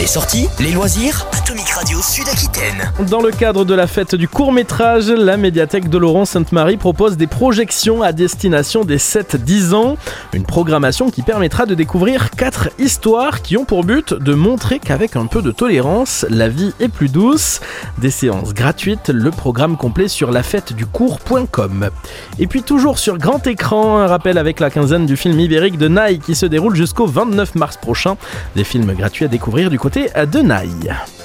Les sorties, les loisirs, Atomic Radio Sud-Aquitaine. Dans le cadre de la fête du court-métrage, la médiathèque de Laurent-Sainte-Marie propose des projections à destination des 7-10 ans. Une programmation qui permettra de découvrir 4 histoires qui ont pour but de montrer qu'avec un peu de tolérance, la vie est plus douce. Des séances gratuites, le programme complet sur lafêteducourt.com. Et puis toujours sur grand écran, un rappel avec la quinzaine du film ibérique de Naï qui se déroule jusqu'au 29 mars prochain. Des films gratuits à découvrir du côté de Naï.